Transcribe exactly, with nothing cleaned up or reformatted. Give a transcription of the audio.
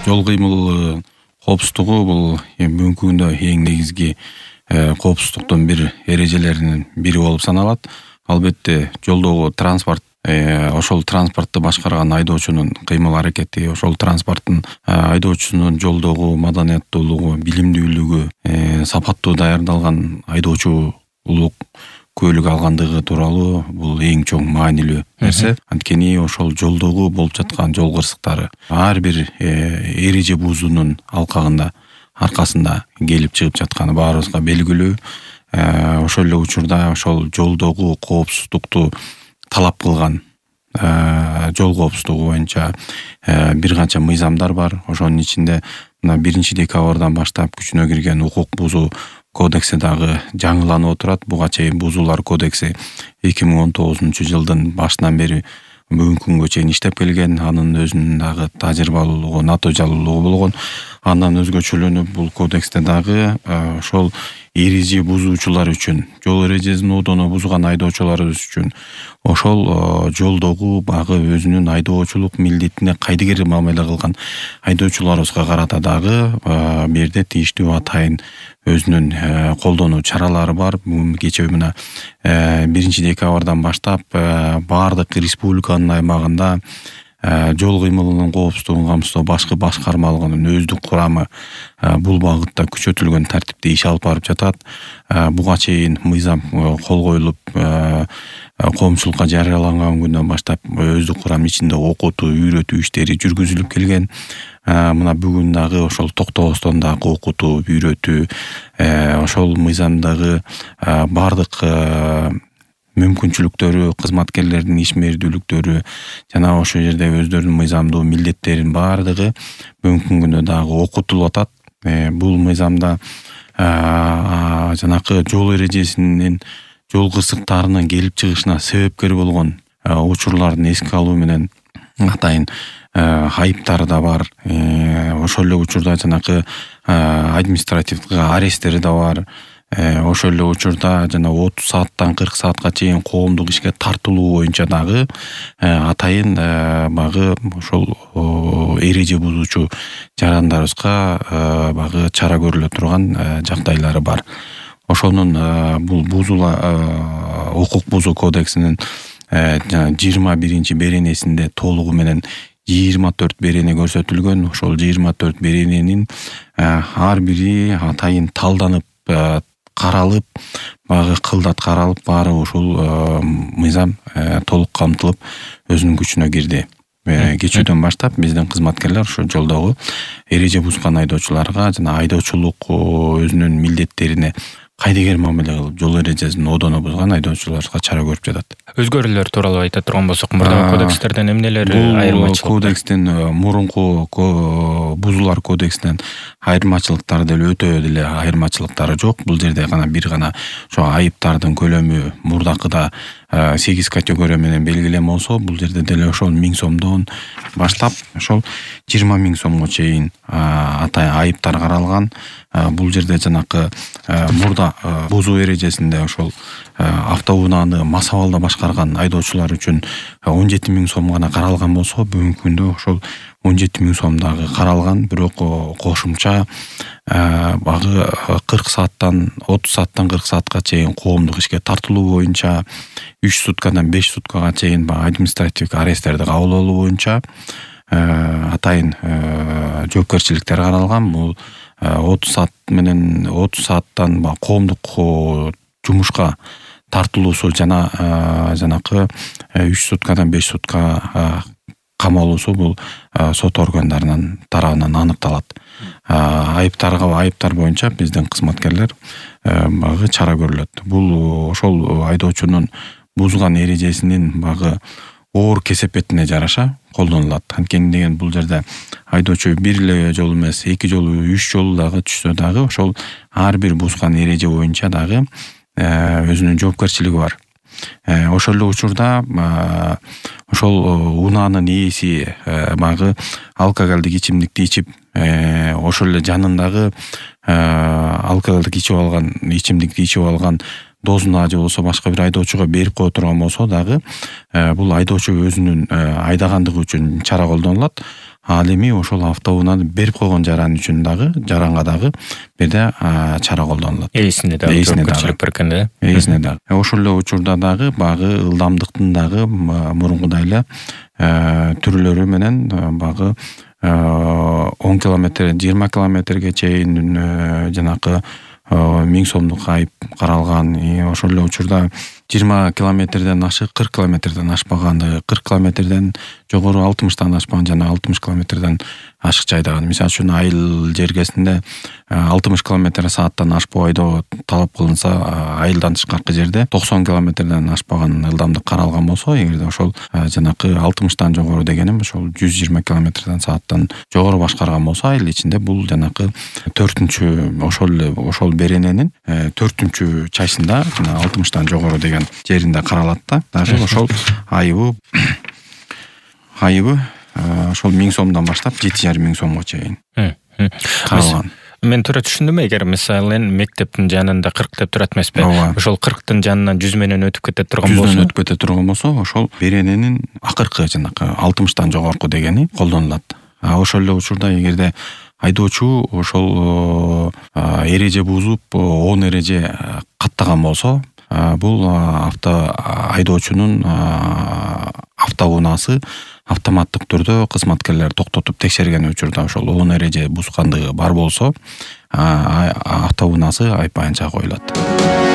Жол кыймыл коопсуздугу бул бүгүнкү күндө эң негизги коопсуздуктун бир эрежелеринин бири болуп саналат. Албетте жолдогу транспорт ошол транспортты башкарган айдоочунун кыймыл аракети, ошол транспорттун айдоочусунун жолдогу маданияттуулугу, билимдүүлүгү, сапаттуу даярдалган айдоочулук көлүк алгандыгы тууралуу бул эң чоң маанилүү нерсе. Анткени ошол жолдогу болуп жаткан жол кырсыктары ар бир эреже бузуунун алкагында аркасында келип чыгып жатканы баарыбызга белгилүү. Ошол эле учурда ошол жолдогу коопсуздукту талап кылган жол коопсуздугу боюнча бир канча мыйзамдар бар. Ошонун ичинде мына биринчи декабрдан баштап күчүнө кирген укук бузуу кодекси дагы жаңыланып отурат. Буга чейин бузуулар кодекси эки миң он тогузунчу жылдын башынан бери бүгүнкү күнгө чейин иштеп келген. Анын өзүнүн дагы тажрыйбалуулугу, натыйжалуулугу болгон. Андан өзгөчөлөнүп бул кодексте дагы ошол эреже бузуучулар үчүн, жол эрежесин одоно бузган айдоочуларыбыз үчүн ошол жолдогу багы өзүнүн айдоочулук милдетине кайдыгер мамиле кылган айдоочуларыбызга карата дагы бу жерде тийиштүү атайын өзүнүн колдонуу чаралары бар. Кечээ мына биринчи декабрдан баштап баардык республиканын аймагында жол кыймылынын коопсуздугун камсыздоо башкы башкармалыгынын өздүк курамы бул багытта күчөтүлгөн тартипте иш алып барып жатат. Буга чейин мыйзам кол коюлуп, коомчулукка жарыяланган күндөн баштап өздүк курам ичинде окутуу, үйрөтүү иштери жүргүзүлүп келген. Мына бүгүн дагы ошол токтобостон дагы окутуу, үйрөтүү, ошол мыйзамдагы баардык мүмкүнчүлүктөрү, кызматкерлердин ишмердүүлүктөрү жана ошол жерде өздөрүнүн мыйзамдуу милдеттеринин баардыгы бүгүнкү күндө дагы окутулуп атат. Бул мыйзамда жанакы жол эрежесинин жол кырсыктарынын келип чыгышына себепкер болгон учурлардын эске алуу менен атайын айыптары да бар. Ошол эле учурда жанакы административдик аресттери да бар. Ошол эле учурда жана отуз сааттан кырк саатка чейин коомдук ишке тартылуу боюнча дагы атайын багы ошол эреже бузуучу жарандарыбызга багы чара көрүлө турган жагдайлары бар. Ошонун бул бузуулар укук бузуу кодексинин жыйырма биринчи беренесинде толугу менен жыйырма төрт берене көрсөтүлгөн. Ошол жыйырма төрт берененин ар бири атайын талданып, каралып, багы кылдат каралып, баары ушул мыйзам толук камтылып өзүнүн күчүнө кирди. Кечүүдөн баштап биздин кызматкерлер ошо жолдогу эреже бузган айдоочуларга жана айдоочулук өзүнүн милдеттерине кайдыгер мамиле кылып, жол эрежесин одоно бузган айдоочуларга чара көрүп жатат. Өзгөрүүлөр тууралуу айта турган болсок, мурдагы кодекстерден эмнелер айырмачылык? Бул кодекстин мурунку бузуулар кодексинен айырмачылыктар деле өтө деле айырмачылыктары жок. Бул жерде гана бир гана ошо айыптардын көлөмү мурдакыда сегиз категория менен белгилен болсо, бул жерде деле ошол миң сомдон баштап ошол жыйырма миң сомго чейин атайын айыптар каралган. Бул жерде жанакы мурда бузуу эрежесинде ошол автоунааны масабалда башкарган айдоочулар үчүн он жети миң сом гана каралган болсо, бүгүнкү күндө ошол он жети миң сом дагы каралган. Бирок кошумча багы кырк сааттан отуз сааттан кырк саатка чейин коомдук ишке тартылуу боюнча, үч суткадан беш суткага чейин багы административдик аресттерди кабыл алуу боюнча атайын жоопкерчиликтер каралган. Бул отуз саат менен отуз сааттан коомдук жумушка тартылуусу жана жанакы үч суткадан беш сутка камалуусу бул сот органдарынын тарабынан аныкталат. Айыптарга айыптар боюнча биздин кызматкерлер багы чара көрүлөт. Бул ошол айдоочунун бузган эрежесинин багы оор кесепетине жараша колдонулат. Анткени деген бул жерде айдоочу бир эле жол эмес, эки жолу, үч жолу дагы түшсө дагы ошол ар бир бузган эреже боюнча дагы өзүнүн жоопкерчилиги бар. Ошол эле учурда ошол унаанын ээси багы алкоголдук ичимдикти ичип, ошол эле жанындагы алкоголдук ичип алган, ичимдикти ичип алган дозуна же болбосо башка бир айдоочуга берип кое турган болсо дагы бул айдоочу өзүнүн айдагандыгы үчүн чара колдонулат. Ал эми ошол автоунааны берип койгон жаран үчүн дагы жаранга дагы бирде чара колдонулат. Ээсине дагы жоопкерчилик бар экен да. Ээсине дагы. Ошол эле учурда дагы багы ылдамдыктын дагы мурункудай эле түрлөрү менен багы он километр, жыйырма километрге чейин жанакы миң сомдук айып каралган. Ошол эле учурда жыйырма километрден ашык, кырк километрден ашпаган, кырк километрден жогору алтымыштан ашпаган жана алтымыш километрден ашык жайдаган. Мисалы үчүн айыл жергесинде алтымыш километр сааттан ашпоо айдоо талап кылынса, айылдан тышкаркы жерде токсон километрден ашпаган ылдамдык каралган болсо, эгерде ошол жанакы алтымыштан жогору дегеним ошол жүз жыйырма километрден сааттан жогору башкарган болсо, айыл ичинде бул жанакы төртүнчү ошол эле ошол берененин төртүнчү чайсында жана алтымыштан жогору деген жеринде каралат да. Даже ошол айыбы айыбы ошол миң сомдон баштап жети жарым миң сомго чейин каралган. Мен туура түшүндүм, эгер мисалы мектептин жанында кырк деп турат эмеспи? Ошол кырктын жанынан жүз менен өтүп кете турган болсо, жүздөн өтүп кете турган болсо, ошол берененин акыркы жанакы алтымыштан жогорку дегени колдонулат. А ошол эле учурда эгерде айдоочу ошол эреже бузуп, он эреже каттаган болсо, бул авто айдоочунун автоунаасы автоматтык түрдө кызматкерлер токтотуп текшерген учурда ошол он эреже бузгандыгы бар болсо, автоунаасы айып боюнча коюлат.